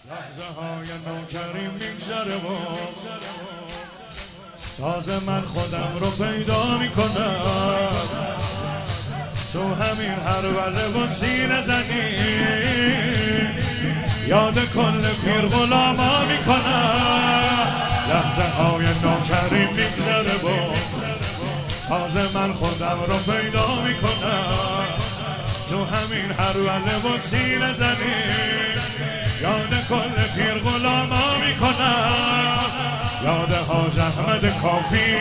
لحظه های نوکریم میگذره و تازه من خودم رو پیدا میکنم تو همین هروله و سینه زنی یاد کل پیر غلاما میکنم لحظه های نوکریم میگذره و تازه من خودم رو پیدا میکنم تو همین هروله و سینه زنی یاد کل پیر غلاما میکنم یاد حاج احمد کافی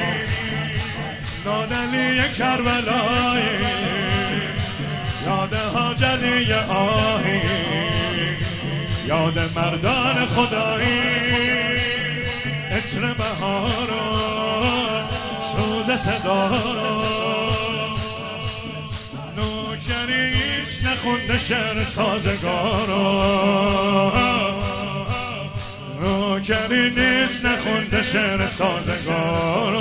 نادلی کربلایی یاد حاج علی آهی یاد مردان خدایی عطر بهار و سوز صدا نوکریش نخونده شعر سازگارا نوکری نیست نخونده شعر سازگارا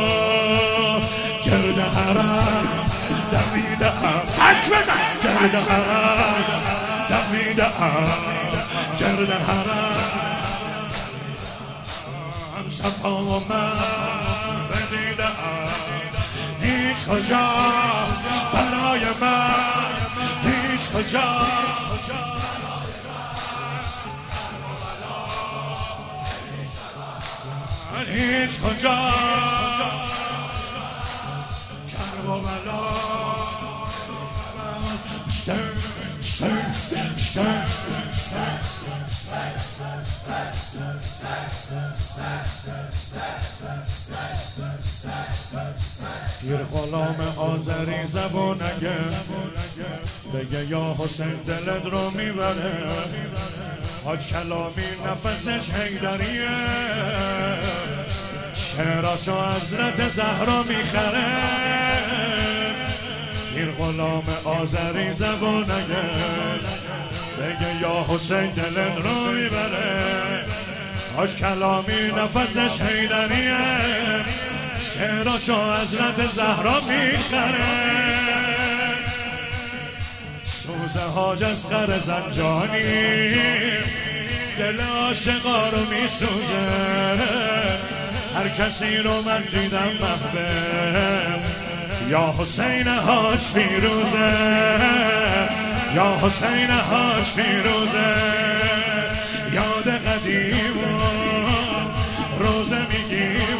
گرد حرم دویدم گرد حرم دویدم گرد حرم صفا و من بدیدم هیچ کجا برای من هیچ کجا هیچ کجا کربلا پیر غلام آذری زبون اگه بگه یا حسین دلت رو میبره حاج کلامی نفسش حیدریه شعراشو حضرت زهرا میخره پیر غلام آذری زبون اگه بگه یا حسین دلت رو میبره حاج کلامی نفسش حیدریه شعراشو حضرت زهرا میخره سوز حاج اصغر زنجانی دل عاشقا رو میسوزه هر کسی رو من دیدم محبب یا حسین حاج فیروزه یا حسین حاج فیروزه یاد قدیم و روزه میگیم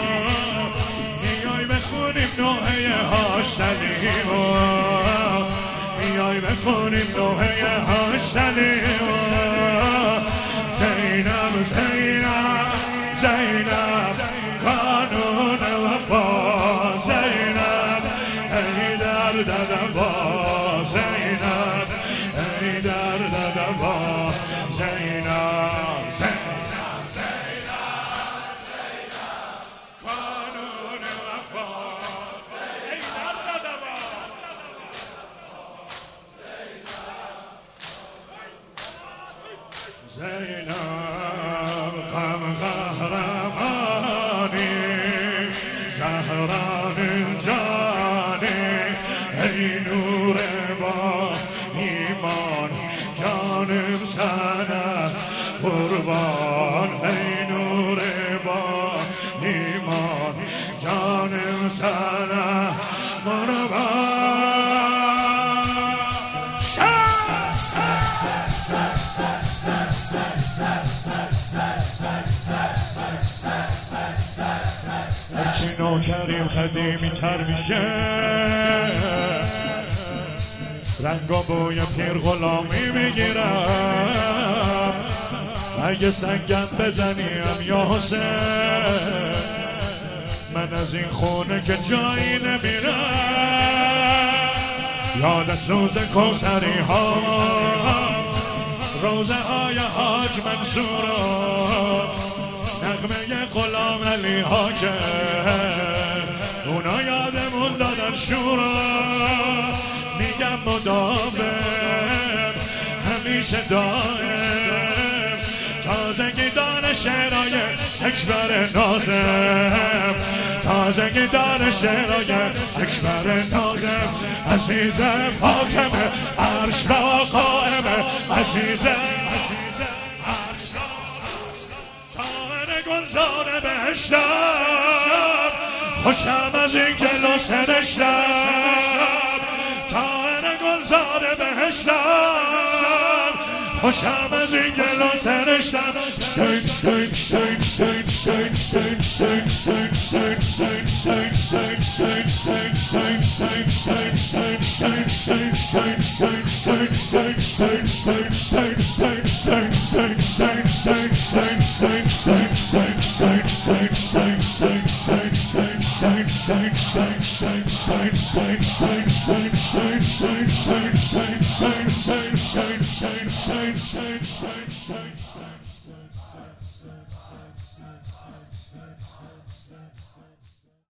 میای بخونیم نوحه حاج سلیم میای بخونیم نوحه حاج سلیم زینب زینب زینب قانون وفا زینب ای درد دوا زینب ای درد دوا زینب زینب زینب قانون وفا ای درد دوا زینب غم قهرمانی زهران جانی ای نور با ایمان جانم سنه قربان ای نور با ایمان جانم سنه قربان هرچی نوکریم خدیمی تر میشه رنگ و بوی پیر غلامی میگیرم اگه سنگم بزنیم یا حسین من از این خونه که جایی نمیرم یاد سوز کوثری ها روزه های حاج منصور نغمه غلام علی ها که اونا یادمون دادن شورا میگم مداوم همیشه دائم تازگی دار شعرهای اکبر نازم تازگی دار شعرهای اکبر نازم عزیز فاطمه عرش را قائمه عزیز خوشم از این گل و سرشتم طاهر گلزار بهشتم خوشم از این گل و سرشتم Stein.